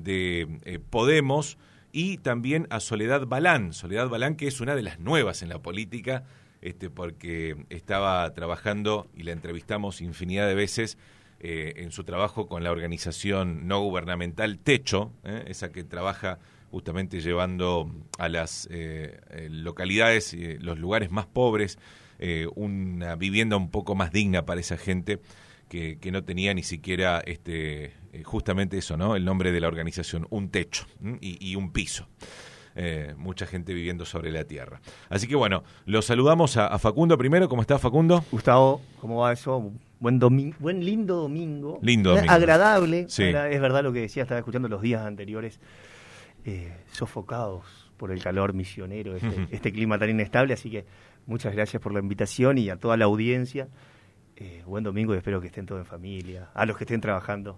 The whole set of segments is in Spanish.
de Podemos, y también a Soledad Balán, que es una de las nuevas en la política, porque estaba trabajando, y la entrevistamos infinidad de veces, en su trabajo con la organización no gubernamental Techo, esa que trabaja justamente llevando a las localidades, los lugares más pobres, una vivienda un poco más digna para esa gente que no tenía ni siquiera justamente eso, ¿no? El nombre de la organización, un techo y un piso. Mucha gente viviendo sobre la tierra. Así que bueno, lo saludamos a Facundo primero. ¿Cómo está, Facundo? Gustavo, ¿cómo va eso? Lindo domingo. Lindo domingo. Agradable. Sí. Es verdad lo que decía, estaba escuchando los días anteriores, sofocados por el calor misionero, este clima tan inestable. Así que muchas gracias por la invitación y a toda la audiencia. Buen domingo y espero que estén todos en familia, a los que estén trabajando.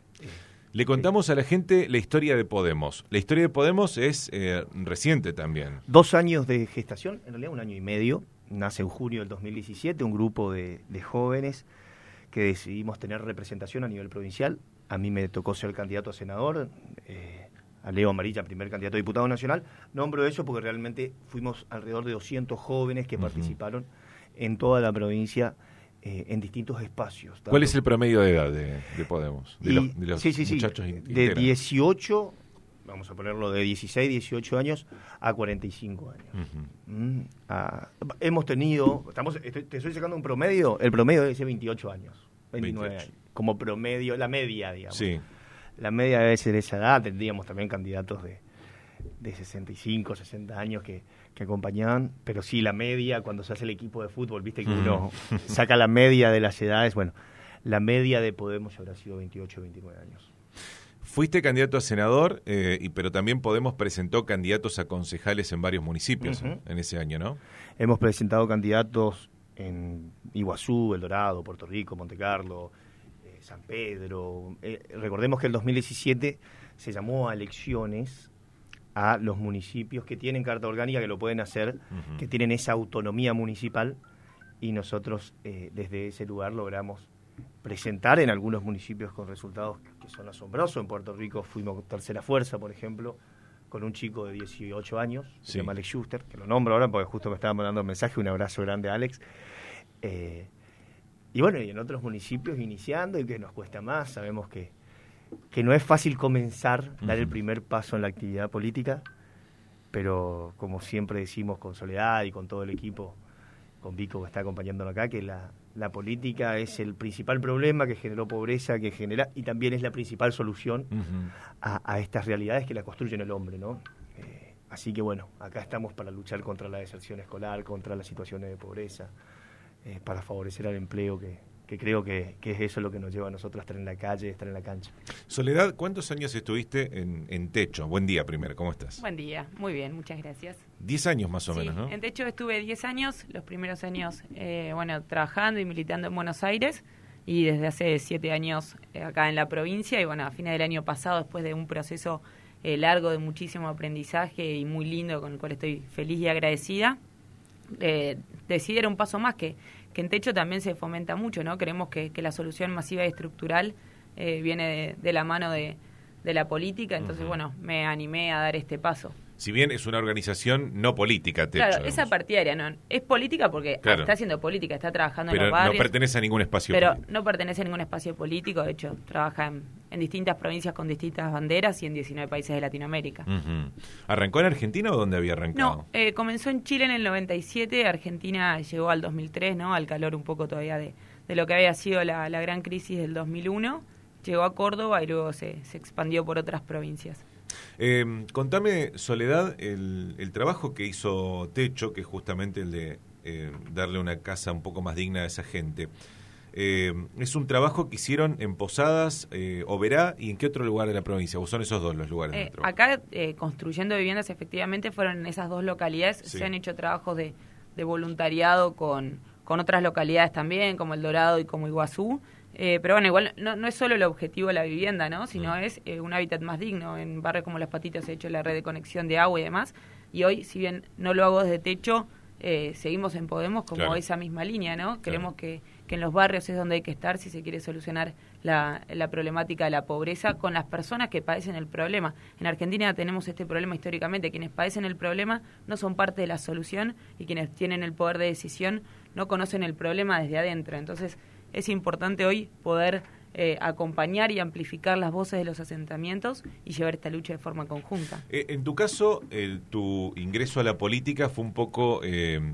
Le contamos a la gente la historia de Podemos. La historia de Podemos es reciente también. 2 años de gestación, en realidad 1 año y medio. Nace en junio del 2017, un grupo de jóvenes que decidimos tener representación a nivel provincial. A mí me tocó ser candidato a senador, a Leo Amarilla, primer candidato a diputado nacional. Nombro eso porque realmente fuimos alrededor de 200 jóvenes que participaron en toda la provincia, en distintos espacios. ¿Cuál es el promedio de edad de Podemos? De los muchachos de 18, vamos a ponerlo de 16, 18 años a 45 años. Hemos tenido, te estoy sacando un promedio, el promedio debe ser 28 años, 29 años, como promedio, la media, digamos. Sí. La media debe ser esa edad. Tendríamos también candidatos de 65, 60 años que acompañaban, pero sí, la media, cuando se hace el equipo de fútbol, viste que uno saca la media de las edades, bueno, la media de Podemos habrá sido 28, 29 años. Fuiste candidato a senador, pero también Podemos presentó candidatos a concejales en varios municipios en ese año, ¿no? Hemos presentado candidatos en Iguazú, El Dorado, Puerto Rico, Monte Carlo, San Pedro. Recordemos que el 2017 se llamó a elecciones a los municipios que tienen carta orgánica, que lo pueden hacer, que tienen esa autonomía municipal, y nosotros desde ese lugar logramos presentar en algunos municipios con resultados que son asombrosos. En Puerto Rico fuimos tercera fuerza, por ejemplo, con un chico de 18 años, se llama Alex Schuster, que lo nombro ahora porque justo me estaba mandando un mensaje. Un abrazo grande a Alex. Y bueno, y en otros municipios iniciando, y que nos cuesta más. Sabemos que no es fácil comenzar, dar el primer paso en la actividad política, pero como siempre decimos con Soledad y con todo el equipo, con Vico que está acompañándonos acá, que la política es el principal problema que generó pobreza, que genera, y también es la principal solución a estas realidades que la construyen el hombre, ¿no? Así que bueno, acá estamos para luchar contra la deserción escolar, contra las situaciones de pobreza, para favorecer al empleo, que creo que es eso lo que nos lleva a nosotros a estar en la calle, estar en la cancha. Soledad, ¿cuántos años estuviste en Techo? Buen día primero, ¿cómo estás? Buen día, muy bien, muchas gracias. 10 años más o menos, ¿no? En Techo estuve 10 años, los primeros años, trabajando y militando en Buenos Aires, y desde hace 7 años acá en la provincia, y bueno, a fines del año pasado, después de un proceso largo de muchísimo aprendizaje y muy lindo, con el cual estoy feliz y agradecida, decidí dar un paso más, que en Techo también se fomenta mucho, ¿no? Creemos que la solución masiva y estructural viene de la mano de la política, entonces, bueno, me animé a dar este paso. Si bien es una organización no política, Techo. Claro, esa partidaria, ¿no? Es política porque está haciendo política, está trabajando en los barrios. Pero no pertenece a ningún espacio político. Pero no pertenece a ningún espacio político, de hecho, trabaja en distintas provincias con distintas banderas y en 19 países de Latinoamérica. ¿Arrancó en Argentina o dónde había arrancado? No, comenzó en Chile en el 97, Argentina llegó al 2003, ¿no? Al calor un poco todavía de lo que había sido la gran crisis del 2001. Llegó a Córdoba y luego se expandió por otras provincias. Contame, Soledad, el trabajo que hizo Techo, que es justamente el de darle una casa un poco más digna a esa gente. ¿Es un trabajo que hicieron en Posadas, Oberá, y en qué otro lugar de la provincia? ¿O son esos dos los lugares de trabajo? Acá, construyendo viviendas, efectivamente fueron en esas dos localidades. Sí. Se han hecho trabajos de voluntariado con otras localidades también, como El Dorado y como Iguazú. Pero bueno, igual no es solo el objetivo de la vivienda, ¿no? Sino es un hábitat más digno. En barrios como Las Patitas se ha hecho la red de conexión de agua y demás. Y hoy, si bien no lo hago desde Techo, seguimos en Podemos como esa misma línea, ¿no? Queremos que que en los barrios es donde hay que estar si se quiere solucionar la problemática de la pobreza con las personas que padecen el problema. En Argentina tenemos este problema históricamente, quienes padecen el problema no son parte de la solución y quienes tienen el poder de decisión no conocen el problema desde adentro. Entonces es importante hoy poder acompañar y amplificar las voces de los asentamientos y llevar esta lucha de forma conjunta. En tu caso, tu ingreso a la política fue un poco,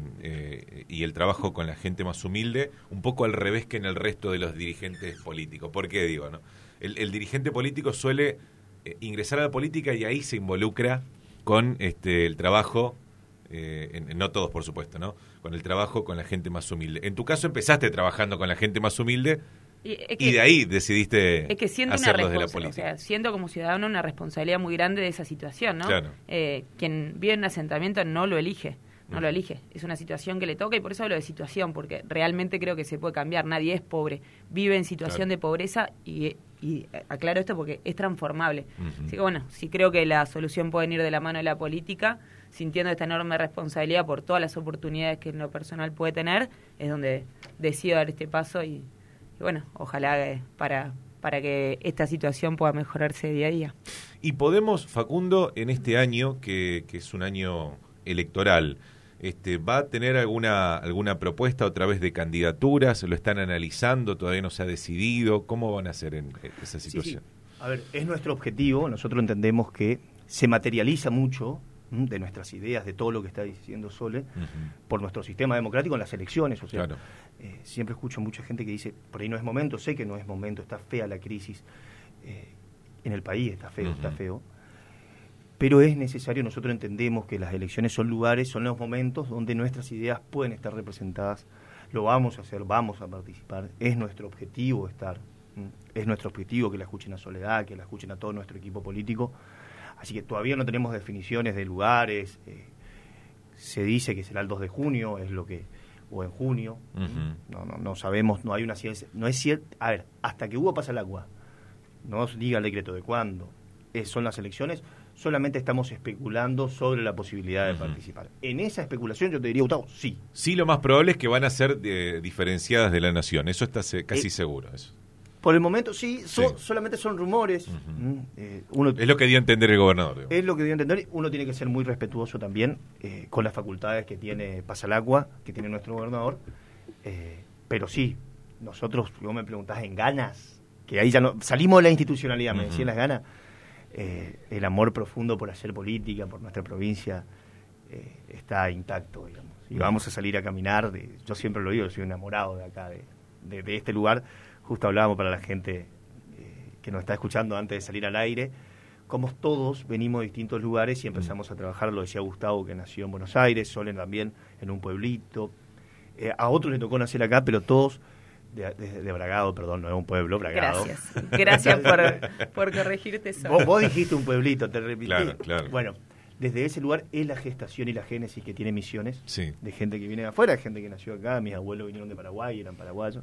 y el trabajo con la gente más humilde, un poco al revés que en el resto de los dirigentes políticos. ¿Por qué digo, no? El dirigente político suele ingresar a la política y ahí se involucra con el trabajo, no todos por supuesto, ¿no? Con el trabajo con la gente más humilde. En tu caso empezaste trabajando con la gente más humilde, y de ahí decidiste hacerlos de la política. O sea, siento como ciudadano una responsabilidad muy grande de esa situación, ¿no? Claro. Quien vive en un asentamiento no lo elige, lo elige. Es una situación que le toca y por eso hablo de situación, porque realmente creo que se puede cambiar. Nadie es pobre, vive en situación de pobreza y aclaro esto porque es transformable. Así que bueno, sí creo que la solución puede ir de la mano de la política, sintiendo esta enorme responsabilidad por todas las oportunidades que en lo personal puede tener, es donde decido dar este paso y bueno, ojalá para que esta situación pueda mejorarse día a día. Y podemos, Facundo, en este año, que es un año electoral, ¿va a tener alguna propuesta otra vez de candidaturas? ¿Lo están analizando? ¿Todavía no se ha decidido? ¿Cómo van a hacer en esa situación? Sí. A ver, es nuestro objetivo. Nosotros entendemos que se materializa mucho de nuestras ideas, de todo lo que está diciendo Sole, por nuestro sistema democrático en las elecciones. O sea, claro. Siempre escucho mucha gente que dice, por ahí no es momento, sé que no es momento, está fea la crisis en el país, está feo, pero es necesario, nosotros entendemos que las elecciones son lugares, son los momentos donde nuestras ideas pueden estar representadas, lo vamos a hacer, vamos a participar, es nuestro objetivo estar, es nuestro objetivo que la escuchen a Soledad, que la escuchen a todo nuestro equipo político. Así que todavía no tenemos definiciones de lugares, se dice que será el 2 de junio, es lo que, o en junio, no sabemos, no hay una ciencia, no es cierto, a ver, hasta que Hugo pasa el agua, no os diga el decreto de cuándo son las elecciones, solamente estamos especulando sobre la posibilidad de participar. En esa especulación yo te diría, Gustavo, sí. Sí, lo más probable es que van a ser diferenciadas de la nación, eso está casi seguro, eso. Por el momento sí, solamente son rumores. Es lo que dio a entender el gobernador. Es lo que dio a entender. Uno tiene que ser muy respetuoso también con las facultades que tiene Pasalacua, que tiene nuestro gobernador. Pero sí, nosotros, vos me preguntás en ganas, que ahí ya no salimos de la institucionalidad, me decían las ganas. El amor profundo por hacer política, por nuestra provincia, está intacto, digamos. Y vamos a salir a caminar. Yo siempre lo digo, yo soy enamorado de acá, de este lugar. Justo hablábamos para la gente que nos está escuchando antes de salir al aire, como todos venimos de distintos lugares y empezamos a trabajar, lo decía Gustavo, que nació en Buenos Aires, Solen también en un pueblito, a otros les tocó nacer acá, pero todos de Bragado, perdón, no es un pueblo, Bragado. Gracias por corregirte eso. Vos dijiste un pueblito, te repetí. Claro. Bueno, desde ese lugar es la gestación y la génesis que tiene Misiones, sí. De gente que viene de afuera, gente que nació acá, mis abuelos vinieron de Paraguay, eran paraguayos.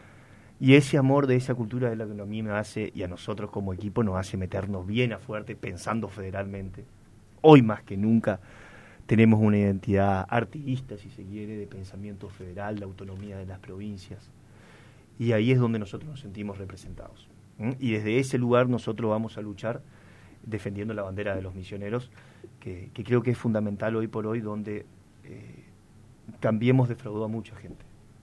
Y ese amor de esa cultura es lo que a mí me hace, y a nosotros como equipo nos hace meternos bien a fuerte, pensando federalmente. Hoy más que nunca tenemos una identidad artiguista, si se quiere, de pensamiento federal, de autonomía de las provincias. Y ahí es donde nosotros nos sentimos representados. Y desde ese lugar nosotros vamos a luchar defendiendo la bandera de los misioneros, que creo que es fundamental hoy por hoy, donde también hemos defraudado a mucha gente.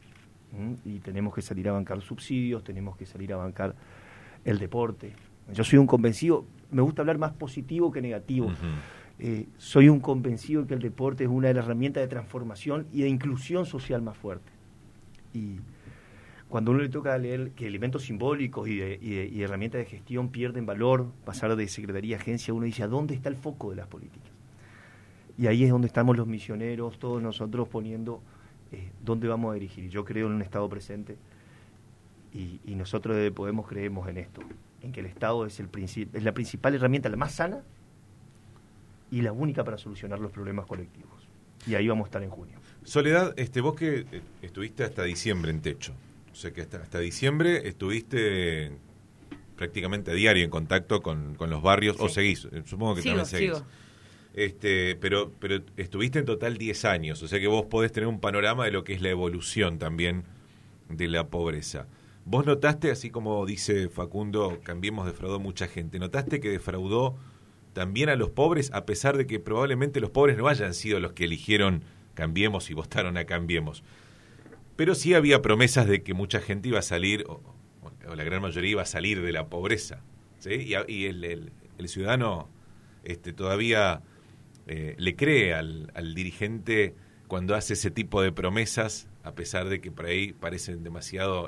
Y tenemos que salir a bancar subsidios, tenemos que salir a bancar el deporte. Yo soy un convencido, me gusta hablar más positivo que negativo. Soy un convencido que el deporte es una de las herramientas de transformación y de inclusión social más fuerte. Y cuando uno le toca leer que elementos simbólicos y herramientas de gestión pierden valor, pasar de secretaría a agencia, uno dice, ¿a dónde está el foco de las políticas? Y ahí es donde estamos los misioneros, todos nosotros poniendo dónde vamos a dirigir. Yo creo en un Estado presente y nosotros desde Podemos creemos en esto, en que el Estado es la principal herramienta, la más sana y la única para solucionar los problemas colectivos. Y ahí vamos a estar en junio. Soledad, vos que estuviste hasta diciembre en Techo, o sea que hasta diciembre estuviste prácticamente a diario en contacto con los barrios, sí. O seguís, supongo que también seguís. Sigo. Pero estuviste en total 10 años, o sea que vos podés tener un panorama de lo que es la evolución también de la pobreza. ¿Vos notaste, así como dice Facundo, Cambiemos defraudó mucha gente, notaste que defraudó también a los pobres, a pesar de que probablemente los pobres no hayan sido los que eligieron Cambiemos y votaron a Cambiemos? Pero sí había promesas de que mucha gente iba a salir, o la gran mayoría iba a salir de la pobreza, ¿sí? Y el ciudadano todavía le cree al dirigente cuando hace ese tipo de promesas, a pesar de que por ahí parecen demasiado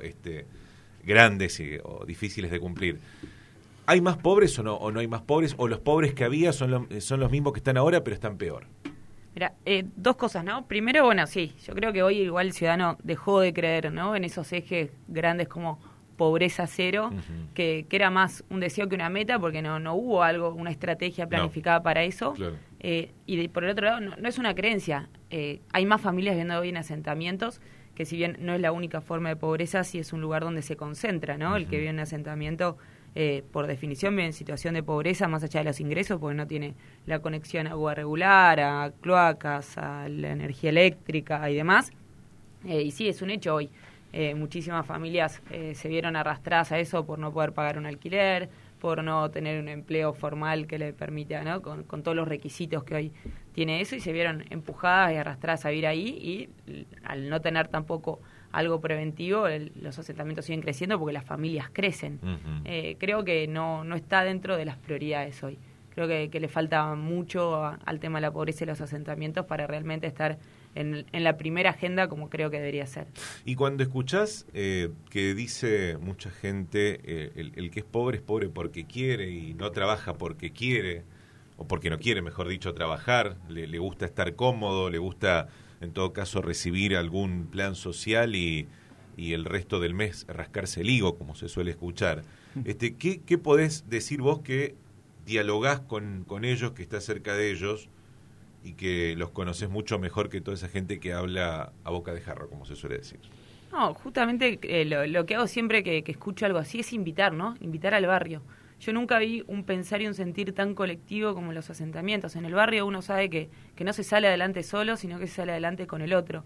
grandes o difíciles de cumplir. ¿Hay más pobres o no hay más pobres? ¿O los pobres que había son los mismos que están ahora, pero están peor? Mira, dos cosas, ¿no? Primero, bueno, sí, yo creo que hoy igual el ciudadano dejó de creer, ¿no?, en esos ejes grandes como pobreza cero, que era más un deseo que una meta, porque no hubo una estrategia planificada para eso. Claro. Por el otro lado, no es una creencia. Hay más familias viviendo hoy en asentamientos, que si bien no es la única forma de pobreza, sí es un lugar donde se concentra, ¿no? El que vive en un asentamiento, por definición, vive en situación de pobreza más allá de los ingresos, porque no tiene la conexión a agua regular, a cloacas, a la energía eléctrica y demás. Y sí, es un hecho hoy. Muchísimas familias se vieron arrastradas a eso por no poder pagar un alquiler, por no tener un empleo formal que le permita, ¿no?, con todos los requisitos que hoy tiene eso, y se vieron empujadas y arrastradas a vivir ahí, y al no tener tampoco algo preventivo, los asentamientos siguen creciendo porque las familias crecen. Creo que no está dentro de las prioridades hoy. Creo que le falta mucho al tema de la pobreza y los asentamientos para realmente estar en la primera agenda como creo que debería ser. Y cuando escuchás que dice mucha gente, el que es pobre porque quiere y no trabaja porque quiere, o porque no quiere, mejor dicho, trabajar, le gusta estar cómodo, le gusta en todo caso recibir algún plan social y el resto del mes rascarse el higo, como se suele escuchar. ¿Qué podés decir vos que dialogás con ellos, que estás cerca de ellos y que los conoces mucho mejor que toda esa gente que habla a boca de jarro, como se suele decir? No, justamente lo que hago siempre que escucho algo así es invitar, ¿no? Invitar al barrio. Yo nunca vi un pensar y un sentir tan colectivo como en los asentamientos. En el barrio uno sabe que no se sale adelante solo, sino que se sale adelante con el otro.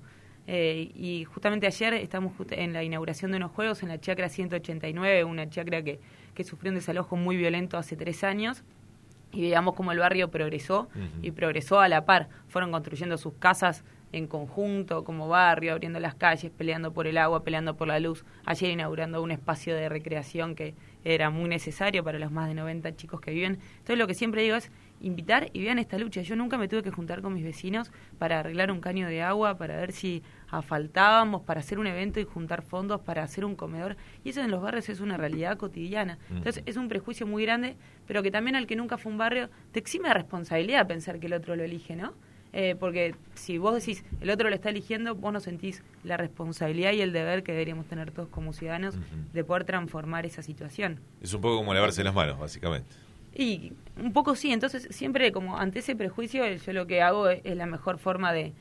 Y justamente ayer estamos en la inauguración de unos juegos en la chacra 189, una chacra que sufrió un desalojo muy violento hace 3 años, y veíamos cómo el barrio progresó, y progresó a la par. Fueron construyendo sus casas en conjunto, como barrio, abriendo las calles, peleando por el agua, peleando por la luz. Ayer inaugurando un espacio de recreación que era muy necesario para los más de 90 chicos que viven. Entonces lo que siempre digo es invitar y vean esta lucha. Yo nunca me tuve que juntar con mis vecinos para arreglar un caño de agua, para ver si asfaltábamos, para hacer un evento y juntar fondos para hacer un comedor. Y eso en los barrios es una realidad cotidiana. Entonces es un prejuicio muy grande, pero que también al que nunca fue un barrio te exime de responsabilidad pensar que el otro lo elige, ¿no? Porque si vos decís el otro lo está eligiendo, vos no sentís la responsabilidad y el deber que deberíamos tener todos como ciudadanos de poder transformar esa situación. Es un poco como lavarse las manos, básicamente. Y un poco sí, entonces siempre como ante ese prejuicio yo lo que hago es la mejor forma de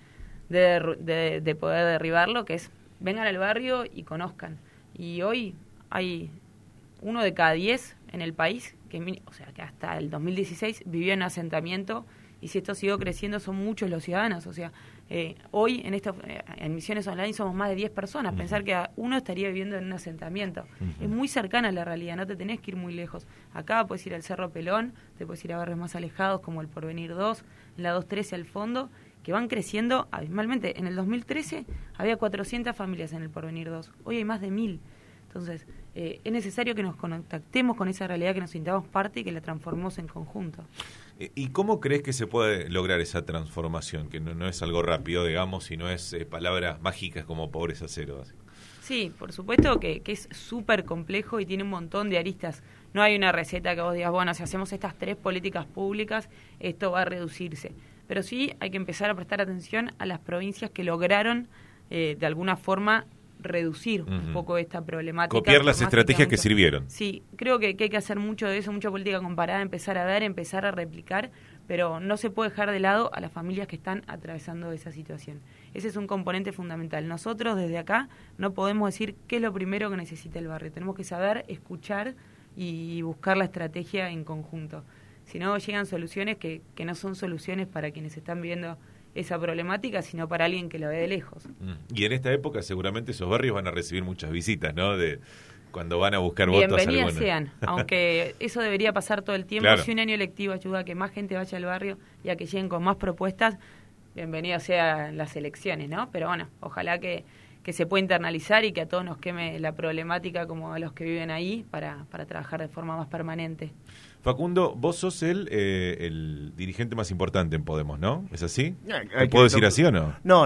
poder derribarlo, que es vengan al barrio y conozcan. Y hoy hay 1 de cada 10 en el país que hasta el 2016 vivió en asentamiento. Y si esto siguió creciendo, son muchos los ciudadanos. O sea, hoy en Misiones Online somos más de 10 personas. Pensar que uno estaría viviendo en un asentamiento. Es muy cercana a la realidad, no te tenés que ir muy lejos. Acá puedes ir al Cerro Pelón, te puedes ir a barrios más alejados como el Porvenir 2, en la 213 al fondo, que van creciendo abismalmente. En el 2013 había 400 familias en el Porvenir 2. Hoy hay más de 1000. Entonces, es necesario que nos contactemos con esa realidad, que nos sintamos parte y que la transformemos en conjunto. ¿Y cómo crees que se puede lograr esa transformación? Que no es algo rápido, digamos, y no es palabras mágicas como pobreza cero. Así. Sí, por supuesto que es súper complejo y tiene un montón de aristas. No hay una receta que vos digas, bueno, si hacemos estas 3 políticas públicas, esto va a reducirse. Pero sí hay que empezar a prestar atención a las provincias que lograron, de alguna forma, reducir un poco esta problemática. Copiar las estrategias que sirvieron. Sí, creo que hay que hacer mucho de eso, mucha política comparada, empezar a ver, empezar a replicar, pero no se puede dejar de lado a las familias que están atravesando esa situación. Ese es un componente fundamental. Nosotros desde acá no podemos decir qué es lo primero que necesita el barrio. Tenemos que saber, escuchar y buscar la estrategia en conjunto. Si no, llegan soluciones que no son soluciones para quienes están viviendo esa problemática, sino para alguien que lo ve de lejos. Y en esta época seguramente esos barrios van a recibir muchas visitas, ¿no? De cuando van a buscar votos. Bienvenidas sean, aunque eso debería pasar todo el tiempo. Claro. Si un año electivo ayuda a que más gente vaya al barrio y a que lleguen con más propuestas, bienvenidas sean las elecciones, ¿no? Pero bueno, ojalá que se pueda internalizar y que a todos nos queme la problemática como a los que viven ahí para trabajar de forma más permanente. Facundo, vos sos el dirigente más importante en Podemos, ¿no? ¿Es así? ¿Te puedo decir así o no? No.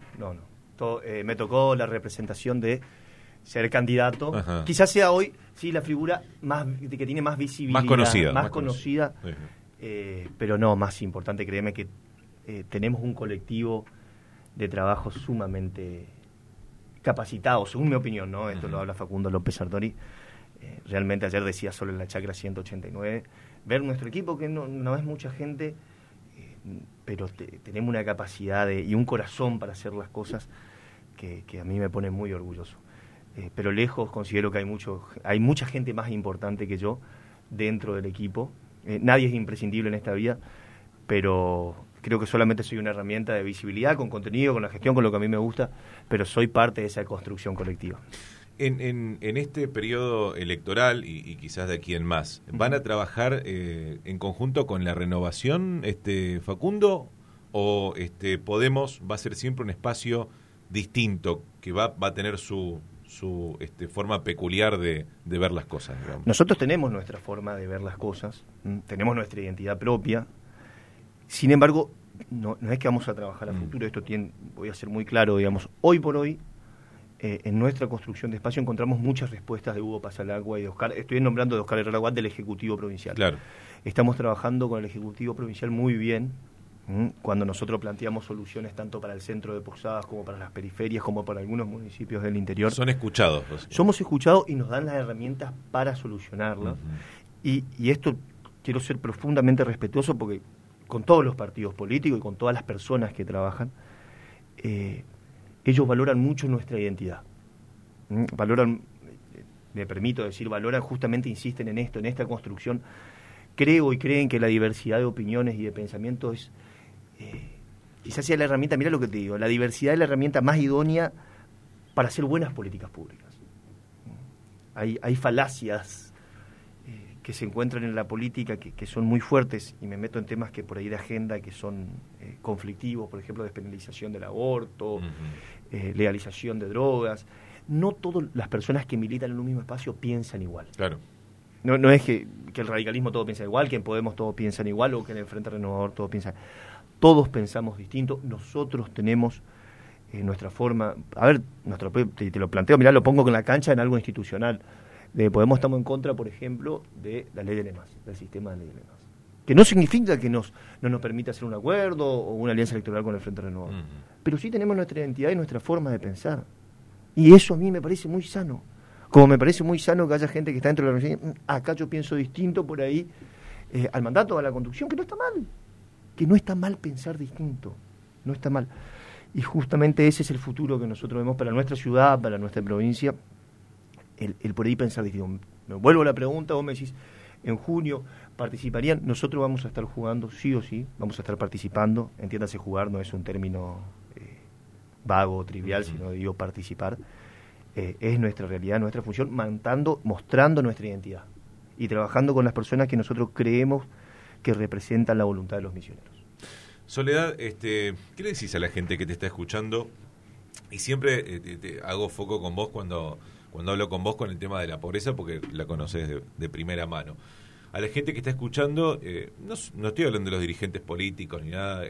Me tocó la representación de ser candidato. Ajá. Quizás sea hoy, sí, la figura que tiene más visibilidad. Más conocida. Pero no, más importante, créeme que tenemos un colectivo de trabajo sumamente capacitado, según mi opinión, ¿no? Esto lo habla Facundo López Sartori. Realmente ayer decía solo en la chacra 189, ver nuestro equipo, que no es mucha gente, pero tenemos una capacidad y un corazón para hacer las cosas que a mí me pone muy orgulloso. Pero lejos considero que hay mucha gente más importante que yo dentro del equipo. Nadie es imprescindible en esta vida, pero creo que solamente soy una herramienta de visibilidad, con contenido, con la gestión, con lo que a mí me gusta, pero soy parte de esa construcción colectiva. En este periodo electoral y quizás de aquí en más, ¿van a trabajar en conjunto con la renovación, Facundo? ¿O Podemos va a ser siempre un espacio distinto, que va a tener su forma peculiar de ver las cosas, digamos? Nosotros tenemos nuestra forma de ver las cosas, tenemos nuestra identidad propia. Sin embargo, no es que vamos a trabajar a futuro, voy a ser muy claro, digamos, hoy por hoy, en nuestra construcción de espacio encontramos muchas respuestas de Hugo Pasalacqua y de Oscar, estoy nombrando de Oscar Herrera Watt del Ejecutivo Provincial. Claro. Estamos trabajando con el Ejecutivo Provincial muy bien, cuando nosotros planteamos soluciones tanto para el centro de Posadas como para las periferias, como para algunos municipios del interior. Son escuchados. Somos escuchados y nos dan las herramientas para solucionarlas. Y esto quiero ser profundamente respetuoso porque con todos los partidos políticos y con todas las personas que trabajan, ellos valoran mucho nuestra identidad. Valoran, me permito decir, justamente insisten en esto, en esta construcción. Creo y creen que la diversidad de opiniones y de pensamientos quizás sea la herramienta, mira lo que te digo, la diversidad es la herramienta más idónea para hacer buenas políticas públicas. Hay falacias que se encuentran en la política que son muy fuertes, y me meto en temas que por ahí de agenda que son conflictivos, por ejemplo, despenalización del aborto, legalización de drogas. No todas las personas que militan en un mismo espacio piensan igual. Claro. No es que el radicalismo todo piensa igual, que en Podemos todos piensan igual, o que en el Frente Renovador todos piensan. Todos pensamos distinto, nosotros tenemos nuestra forma. A ver, te lo planteo, mirá, lo pongo con la cancha en algo institucional. De Podemos estamos en contra, por ejemplo, de la ley de lemas, del sistema de ley de lemas. Que no significa que no nos permita hacer un acuerdo o una alianza electoral con el Frente Renovador. Pero sí tenemos nuestra identidad y nuestra forma de pensar. Y eso a mí me parece muy sano. Como me parece muy sano que haya gente que está dentro de la organización, acá yo pienso distinto por ahí, al mandato, a la conducción, que no está mal. Que no está mal pensar distinto. No está mal. Y justamente ese es el futuro que nosotros vemos para nuestra ciudad, para nuestra provincia. El por ahí pensar distinto. Me vuelvo a la pregunta, vos me decís, en junio participarían. Nosotros vamos a estar jugando, sí o sí, vamos a estar participando. Entiéndase, jugar no es un término vago o trivial, sino digo participar. Es nuestra realidad, nuestra función, mostrando nuestra identidad y trabajando con las personas que nosotros creemos que representan la voluntad de los misioneros. Soledad, ¿qué le decís a la gente que te está escuchando? Y siempre te hago foco con vos cuando hablo con vos con el tema de la pobreza, porque la conoces de primera mano. A la gente que está escuchando, no estoy hablando de los dirigentes políticos ni nada,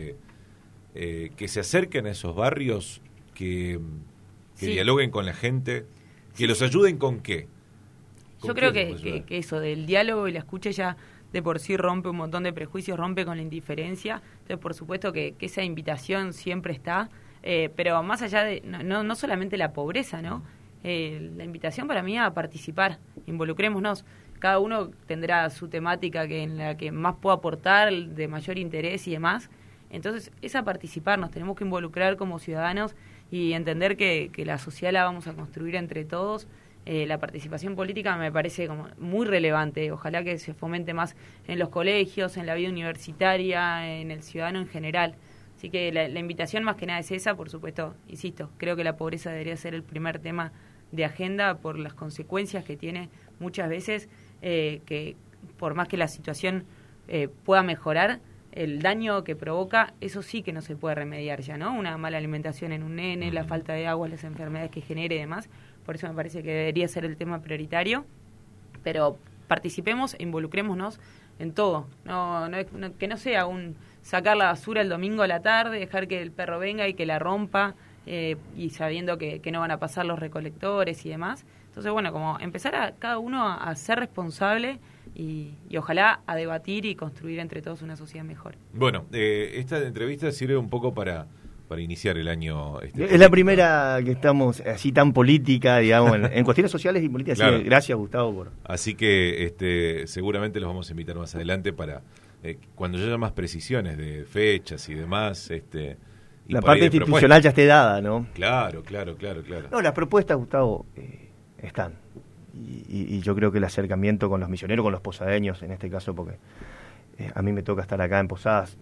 que se acerquen a esos barrios, que dialoguen con la gente, que los ayuden con qué. Yo creo que eso del diálogo y la escucha ya de por sí rompe un montón de prejuicios, rompe con la indiferencia. Entonces, por supuesto que esa invitación siempre está, pero más allá de, no solamente la pobreza, ¿no? La invitación para mí a participar, involucrémonos. Cada uno tendrá su temática en la que más pueda aportar, de mayor interés y demás. Entonces, es a participar, nos tenemos que involucrar como ciudadanos y entender que la sociedad la vamos a construir entre todos. La participación política me parece como muy relevante. Ojalá que se fomente más en los colegios, en la vida universitaria, en el ciudadano en general. Así que la invitación más que nada es esa, por supuesto, insisto, creo que la pobreza debería ser el primer tema de agenda por las consecuencias que tiene muchas veces, que por más que la situación pueda mejorar, el daño que provoca, eso sí que no se puede remediar ya, ¿no? Una mala alimentación en un nene, la falta de agua, las enfermedades que genere y demás. Por eso me parece que debería ser el tema prioritario. Pero participemos e involucrémonos en todo. Que no sea sacar la basura el domingo a la tarde, dejar que el perro venga y que la rompa, y sabiendo que no van a pasar los recolectores y demás. Entonces, bueno, como empezar a cada uno a ser responsable y ojalá a debatir y construir entre todos una sociedad mejor. Bueno, esta entrevista sirve un poco para iniciar el año. Es la primera que estamos así tan política, digamos, en cuestiones sociales y políticas. Claro. Así que gracias, Gustavo. Así que seguramente los vamos a invitar más adelante para cuando haya más precisiones de fechas y demás. Y la parte institucional ya esté dada, ¿no? Claro. No, las propuestas, Gustavo, están. Y yo creo que el acercamiento con los misioneros, con los posadeños, en este caso, porque a mí me toca estar acá en Posadas,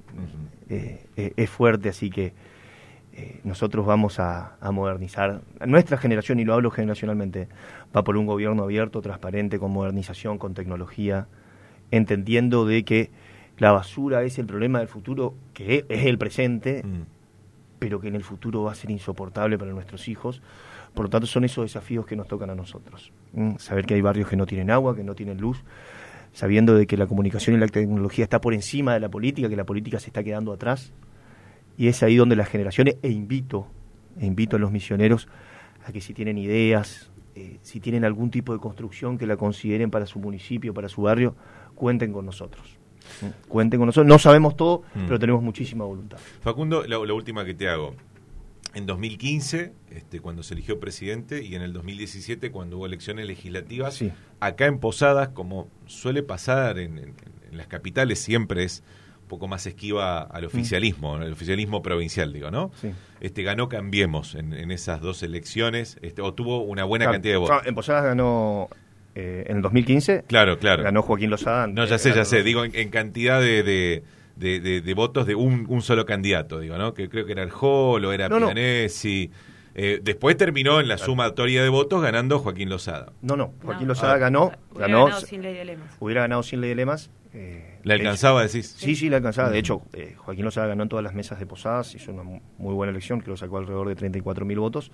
es fuerte, así que nosotros vamos a modernizar. Nuestra generación, y lo hablo generacionalmente, va por un gobierno abierto, transparente, con modernización, con tecnología, entendiendo de que la basura es el problema del futuro, que es el presente, pero que en el futuro va a ser insoportable para nuestros hijos. Por lo tanto, son esos desafíos que nos tocan a nosotros. Saber que hay barrios que no tienen agua, que no tienen luz, sabiendo de que la comunicación y la tecnología está por encima de la política, que la política se está quedando atrás. Y es ahí donde las generaciones, invito a los misioneros a que si tienen ideas, si tienen algún tipo de construcción que la consideren para su municipio, para su barrio, cuenten con nosotros. Cuenten con nosotros. No sabemos todo, pero tenemos muchísima voluntad. Facundo, la última que te hago. En 2015, cuando se eligió presidente, y en el 2017, cuando hubo elecciones legislativas, sí. Acá en Posadas, como suele pasar en las capitales, siempre es un poco más esquiva al oficialismo, el oficialismo provincial, digo, ¿no? Sí. Ganó Cambiemos en esas dos elecciones, o tuvo una buena cantidad de votos. En Posadas ganó en el 2015. Claro. Ganó Joaquín Lozada. No, ya sé. Digo, en cantidad de votos de un solo candidato, digo, ¿no? Que creo que era Arjol o era Pianesi. Después terminó en la sumatoria de votos ganando Joaquín Lozada. Joaquín Lozada ganó sin ley de lemas. Hubiera ganado sin ley de lemas. ¿Le alcanzaba, decís? Sí, le alcanzaba. De hecho, Joaquín Lozada ganó en todas las mesas de Posadas, hizo una muy buena elección, creo que sacó alrededor de 34.000 votos.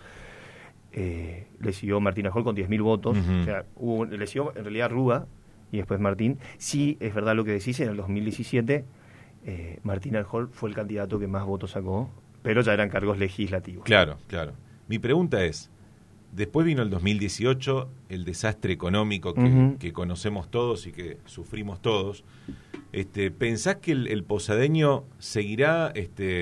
Le siguió Martín Arjol con 10.000 votos. O sea, le siguió en realidad Rúa y después Martín. Sí, es verdad lo que decís, en el 2017 Martín Arjol fue el candidato que más votos sacó, pero ya eran cargos legislativos. Claro. Mi pregunta es, después vino el 2018, el desastre económico que conocemos todos y que sufrimos todos. ¿Pensás que el posadeño seguirá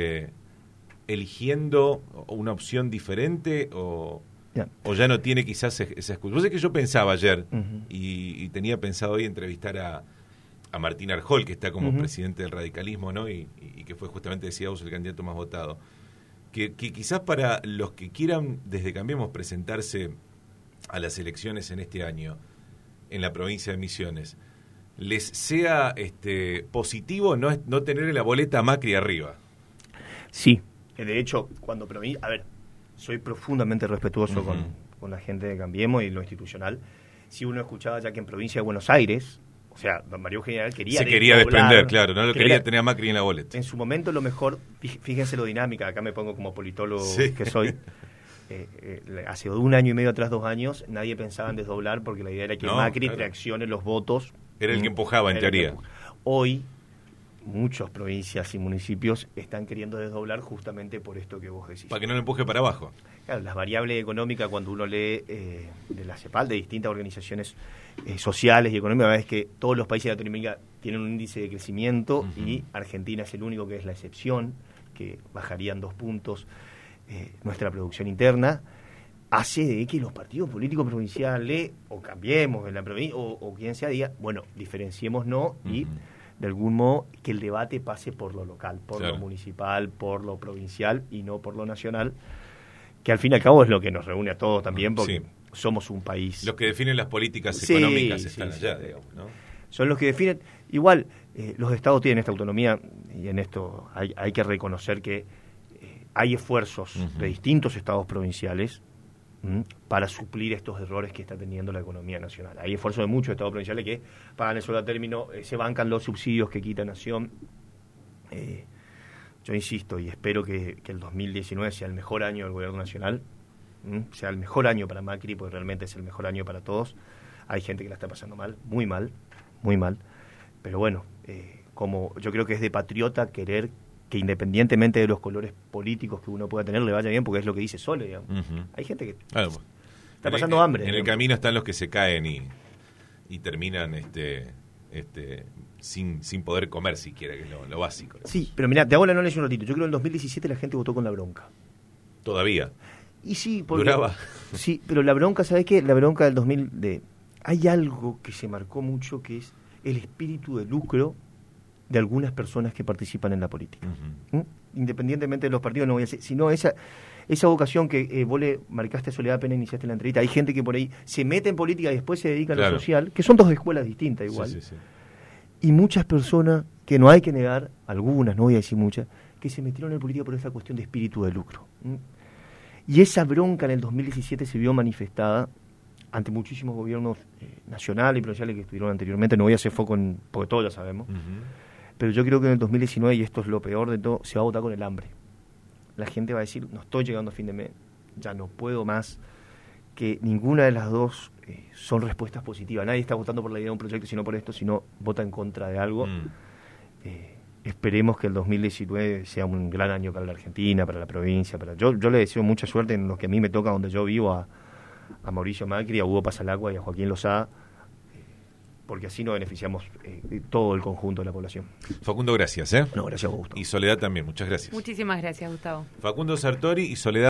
eligiendo una opción diferente o ya no tiene quizás esa excusa? Vos sabés que yo pensaba ayer y tenía pensado hoy entrevistar a Martín Arjol, que está como presidente del radicalismo, ¿no? Y que fue justamente, decía vos, el candidato más votado. Que quizás para los que quieran desde Cambiemos presentarse a las elecciones en este año en la provincia de Misiones, les sea positivo no tener la boleta Macri arriba. Sí, de hecho, cuando soy profundamente respetuoso con la gente de Cambiemos y lo institucional. Si uno escuchaba ya que en provincia de Buenos Aires, o sea, don Mario General quería desprender, claro, no lo quería tener a Macri en la boleta. En su momento lo mejor, fíjense lo dinámica, acá me pongo como politólogo que soy. Hace 1 año y medio atrás, 2 años, nadie pensaba en desdoblar porque la idea era que Macri traccione los votos. Era el que empujaba, en teoría. Hoy, muchas provincias y municipios están queriendo desdoblar justamente por esto que vos decís. Para que no lo empuje para abajo. Claro, las variables económicas, cuando uno lee de la CEPAL, de distintas organizaciones sociales y económicas, es que todos los países de Latinoamérica tienen un índice de crecimiento y Argentina es el único que es la excepción, que bajarían 2 puntos nuestra producción interna, hace de que los partidos políticos provinciales, o Cambiemos en la provincia, o quien sea, diga, bueno, diferenciémonos y de algún modo que el debate pase por lo local, por lo municipal, por lo provincial y no por lo nacional, que al fin y al cabo es lo que nos reúne a todos también, porque somos un país. Los que definen las políticas económicas están allá, digamos, ¿no? Son los que definen. Igual, Los estados tienen esta autonomía y en esto hay que reconocer que hay esfuerzos de distintos estados provinciales para suplir estos errores que está teniendo la economía nacional. Hay esfuerzos de muchos estados provinciales que pagan el sueldo a término, se bancan los subsidios que quita Nación. Yo insisto y espero que el 2019 sea el mejor año del gobierno nacional, sea el mejor año para Macri, porque realmente es el mejor año para todos. Hay gente que la está pasando mal, muy mal, pero bueno, como yo creo que es de patriota querer que independientemente de los colores políticos que uno pueda tener, le vaya bien, porque es lo que dice Sole, digamos. Hay gente que está pasando hambre. En el camino están los que se caen y terminan sin poder comer siquiera, que es lo básico. Sí, pero mirá, te hago el análisis un ratito. Yo creo que en el 2017 la gente votó con la bronca. ¿Todavía? Y sí, porque... ¿Duraba? Sí, pero la bronca, ¿sabes qué? La bronca del 2000... Hay algo que se marcó mucho, que es el espíritu de lucro de algunas personas que participan en la política. Independientemente de los partidos, no voy a decir, sino esa vocación que vos le marcaste a Soledad apenas iniciaste la entrevista. Hay gente que por ahí se mete en política y después se dedica a lo social, que son dos escuelas distintas igual. Sí. Y muchas personas, que no hay que negar, algunas, no voy a decir muchas, que se metieron en política por esa cuestión de espíritu de lucro. Y esa bronca en el 2017 se vio manifestada ante muchísimos gobiernos nacionales y provinciales que estuvieron anteriormente. No voy a hacer foco en, porque todos ya sabemos. Pero yo creo que en el 2019, y esto es lo peor de todo, se va a votar con el hambre. La gente va a decir, no estoy llegando a fin de mes, ya no puedo más, que ninguna de las dos son respuestas positivas. Nadie está votando por la idea de un proyecto, sino por esto, sino vota en contra de algo. Esperemos que el 2019 sea un gran año para la Argentina, para la provincia. Yo le deseo mucha suerte en lo que a mí me toca, donde yo vivo, a Mauricio Macri, a Hugo Pasalacqua y a Joaquín Lozada, porque así nos beneficiamos todo el conjunto de la población. Facundo, gracias. No, gracias a vos, Gustavo. Y Soledad también, muchas gracias. Muchísimas gracias, Gustavo. Facundo Sartori y Soledad.